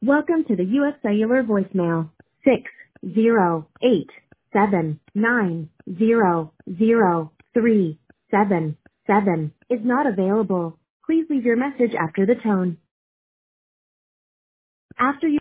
Welcome to the U.S. Cellular voicemail. 608-790-0377 is not available. Please leave your message after the tone. After you